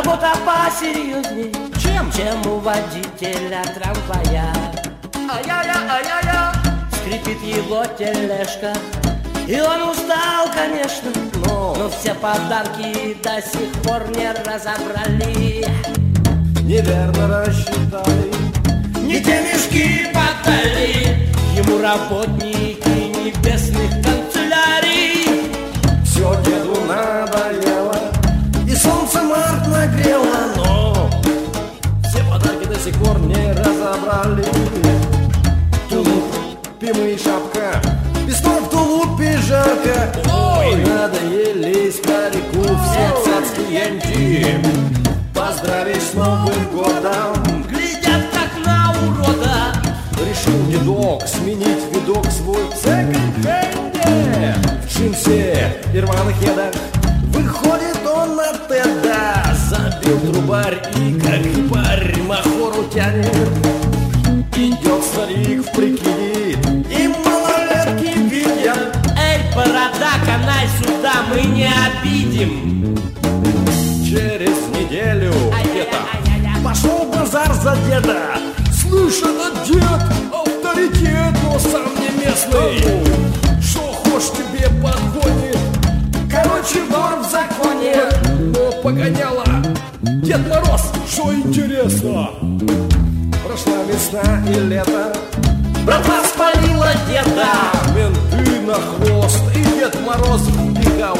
работа посерьезней, чем у водителя трамвая. Ай-я-я. Скрипит его тележка, и он устал, конечно, но все подарки до сих пор не разобрали. Неверно рассчитали, не те мешки подали ему работники небесных канцелярий. все деду надоело, и солнце март нагрело, но все подарки до сих пор не разобрали. Тулуп, пимы и шапка, весной в тулупе жарко. Ой, надоели старику все цацкие янти. Поздравить с Новым годом, Глядят как на урода. решил дедок сменить видок свой в секонд-хенде. В джинсе и рваных кедах выходит он на теда. Забил трубарь и как хипарь махору тянет. Идет старик в прикиде, и малолетки видят. Эй, борода, канай сюда, мы не обидим. Через неделю где-то пошел базар за деда. Слышь, этот дед авторитет, но сам не местный. Шо хошь тебе подгонит? Короче, вор в законе. Но погоняла Дед Мороз, шо интересно? Прошла весна и лето, Братва спалила деда. менты на хвост, и Дед Мороз бегал.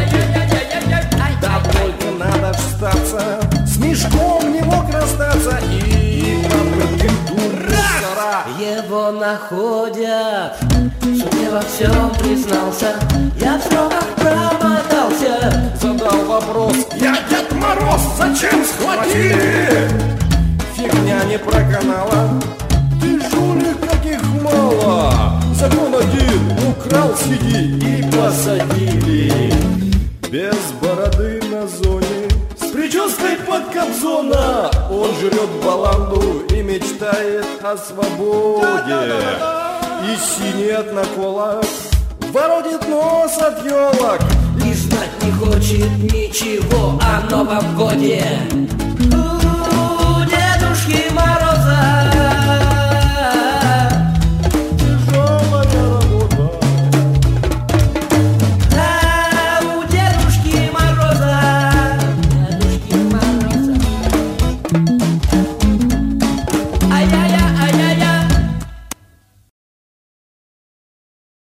Да только надо встаться, с мешком не мог расстаться. И попытки дура Его находят, что я во всем признался. Я в сроках промотался. задал вопрос: я Дед Мороз, зачем схватили? Фигня не проканала, ты жулик, каких мало. Закон один, украл, сиди, и посадили. Без бороды на зоне, с прической под кобзона, он жрет баланду и мечтает о свободе. И синий от наколок воротит нос от елок. И знать не хочет ничего о Новом годе.